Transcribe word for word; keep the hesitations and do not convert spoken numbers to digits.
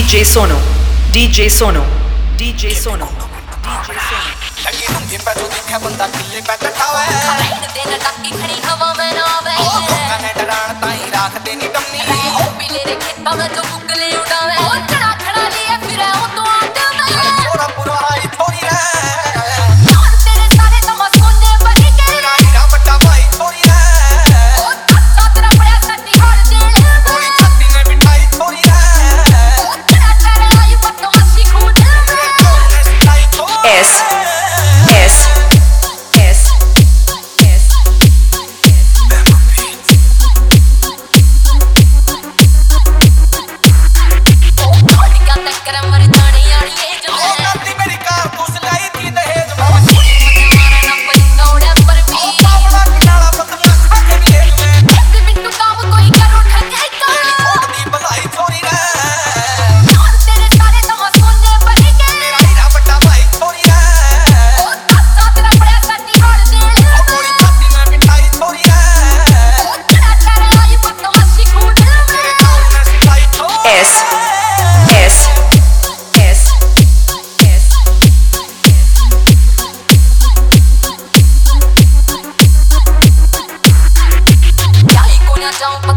DJ Sono, DJ Sono, DJ Sono, DJ Sono. लगी लुंगी पे जो दिखे बंदा किले पे टटावे खड़े दिन टक्की खड़ी हवा में नावे ओ कने डराण ताई राख देनी डमनी ओ पीले रे खेता में जो बुगले उड़ावे ओ खड़ा खड़ा लिए फिरे ओ तो आटे में पूरा पूरा आई थोड़ी रे यार तेरे सारे तमा सोने बनी के तेरा हीरा बट्टा भाई थोड़ी रे ओ अच्छा तेरा बड़ा सट्टी हार जेल थोड़ी छत्ती में बिठाई थोड़ी रे ओ खड़ा खड़ा आई पत्तो मस्ती खून तेरे चोर ने सिखाई थोड़ी S S S S ओ बड़ी का टक्कर मर जाने यार ये जो ओ है करती मेरी कार घुस लाई थी दहेज में मारा ना पड़ी नौड़े पर भी ओ पावड़ा किनारा बदला खाके भी ले में एक मिनट काम कोई करो ठगे का छोड़नी बधाई थोड़ी रे यार तेरे सारे तमा सोने बनी के तेरा हीरा बट्टा भाई थोड़ी रे ओ अच्छा तेरा बड़ा सट्टी हार जेल थोड़ी छत्ती में बिठाई थोड़ी रे ओ खड़ा खड़ा आई पत्तो मस्ती खून तेरे चोर ने सिखाई थोड़ी S S S S याही कोण्या जाऊं